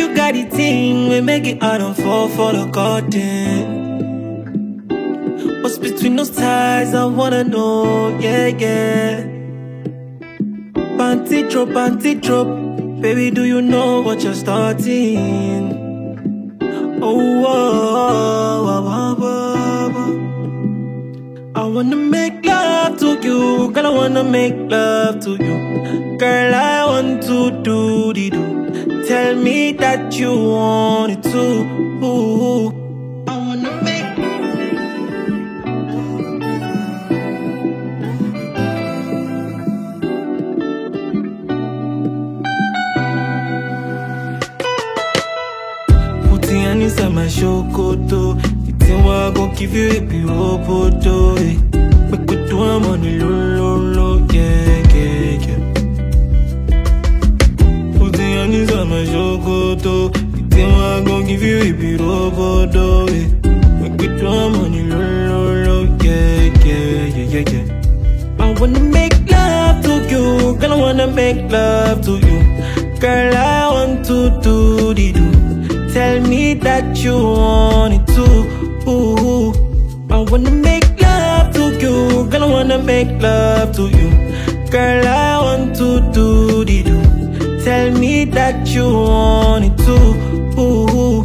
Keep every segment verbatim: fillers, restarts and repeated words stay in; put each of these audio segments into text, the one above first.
you got the thing, we make it hard and fall for the curtain. What's between those ties, I wanna know, yeah, yeah. Panty drop, panty drop, baby, do you know what you're starting? Oh, oh, oh, oh, oh, oh. I wanna make love to you, girl, I wanna make love to you. Girl, I want to do the do. Tell me that you want it too. Ooh, I wanna make Putting inside my shokoto. The thing where I gon' give you a be roboto. Make we do I'm on the low, low, low, yeah, yeah, yeah. Putting inside my shokoto. The thing where I gon' give you a be roboto. Make we do I'm on the low, low, low, yeah, yeah, yeah, yeah, yeah. I wanna make love to you, girl, I wanna make love to you. Girl, I want to do the do. Tell me that you want it too. Ooh, I wanna make love to you, girl, I wanna make love to you. Girl, I want to do the do. Tell me that you want it too. Ooh,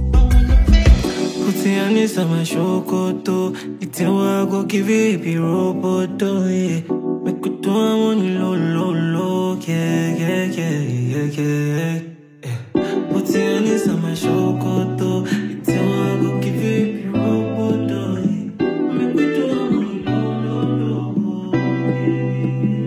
put your hands on my shokoto. The thing where I go give you a be roboto, yeah. Make it do I'm on the low, low, low, yeah, yeah, yeah, yeah, yeah. Put your hands on my shokoto. The thing where I go give you a be roboto, yeah. Make it do I'm on the low, low, low, yeah.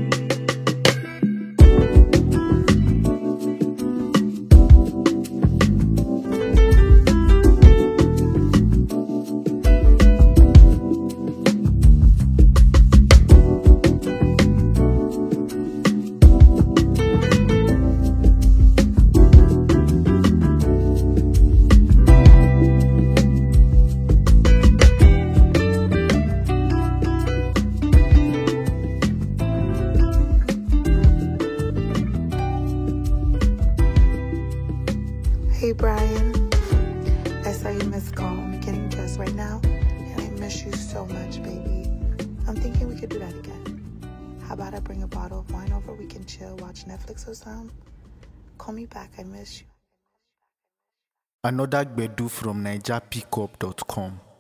Hey Brian, I saw you missed call. I'm getting dressed right now, and I miss you so much, baby. I'm thinking we could do that again. How about I bring a bottle of wine over, we can chill, watch Netflix or something? Call me back, I miss you. Another Gbedu from Niger Pickup dot com.